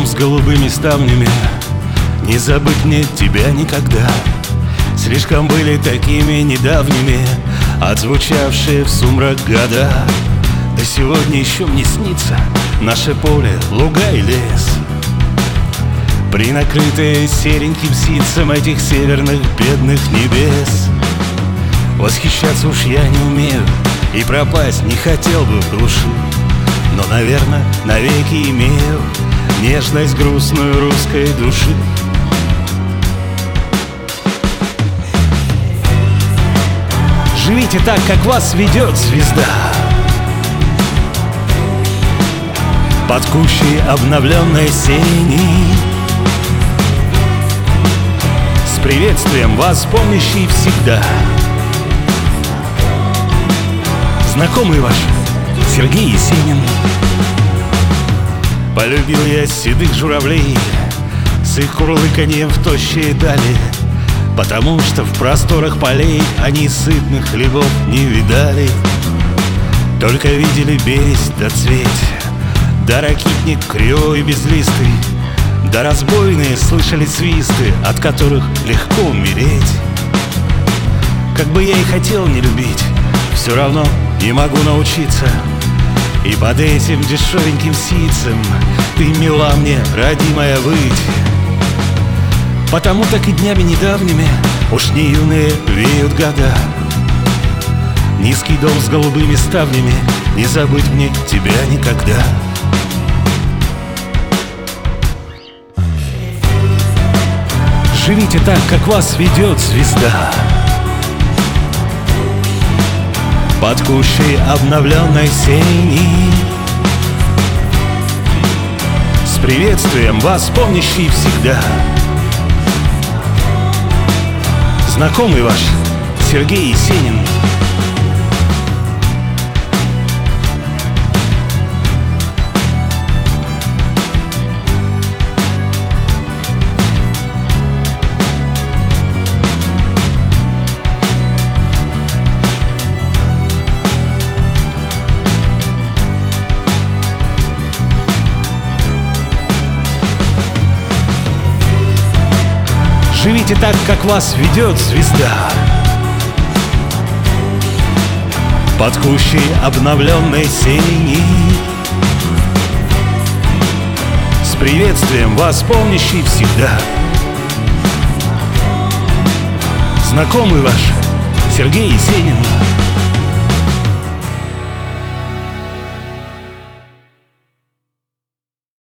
дом с голубыми ставнями, не забыть мне тебя никогда. Слишком были такими недавними отзвучавшие в сумрак года. Да сегодня еще мне снится наше поле, луга и лес, принакрытые сереньким ситцем этих северных бедных небес. Восхищаться уж я не умею и пропасть не хотел бы в глуши, но, наверное, навеки имею нежность грустную русской души. Живите так, как вас ведет звезда, под кущей обновленной сени, с приветствием вас помнящий всегда. Знакомый ваш Сергей Есенин. Полюбил я седых журавлей с их курлыканьем в тощие дали, потому что в просторах полей они сытных хлебов не видали. Только видели бересть да цветь, да ракитник кривой и безлистый, да разбойные слышали свисты, от которых легко умереть. Как бы я и хотел не любить, все равно не могу научиться, и под этим дешевеньким ситцем ты мила мне, родимая, быть. Потому так и днями недавними уж не юные веют года. Низкий дом с голубыми ставнями, не забыть мне тебя никогда. Живите так, как вас ведет звезда, под кущей обновленной сени, с приветствием вас помнящий всегда. Знакомый ваш Сергей Есенин. Живите так, как вас ведет звезда, под кущей обновленной сени, с приветствием вас помнящий всегда. Знакомый ваш Сергей Есенин.